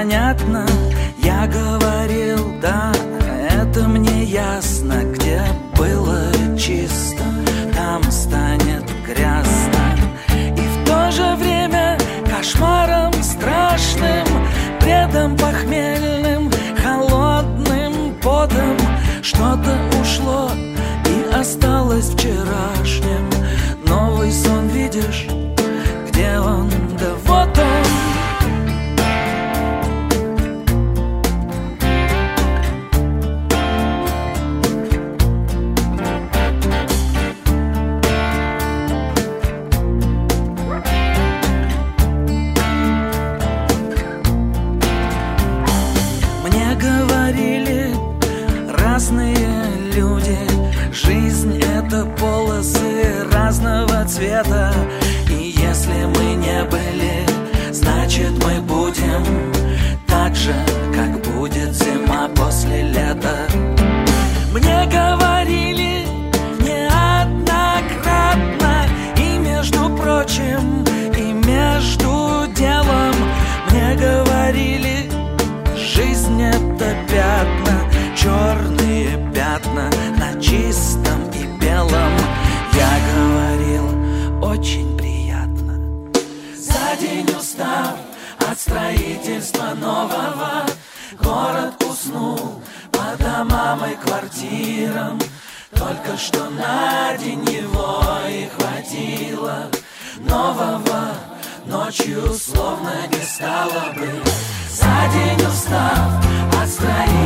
понятно. Я говорил, да, это мне ясно. Где было чисто, там станет грязно. И в то же время кошмаром страшным, бредом похмельным, холодным потом что-то ушло и осталось вчерашним. Новый сон видишь, где он? Да вот он. Мне говорили разные люди, жизнь — это полосы разного цвета. И если мы не были, значит мы будем так же, как будет зима после лета. Мне говорили неоднократно, и между прочим, и между делом. Мне говорили, жизнь — это пятна, черные пятна на чистом и белом. Я говорил, очень приятно. За день устав от строительства нового, город уснул по домам и квартирам. Только что на день его и хватило нового, ночью словно не стало бы. За день устав от строительства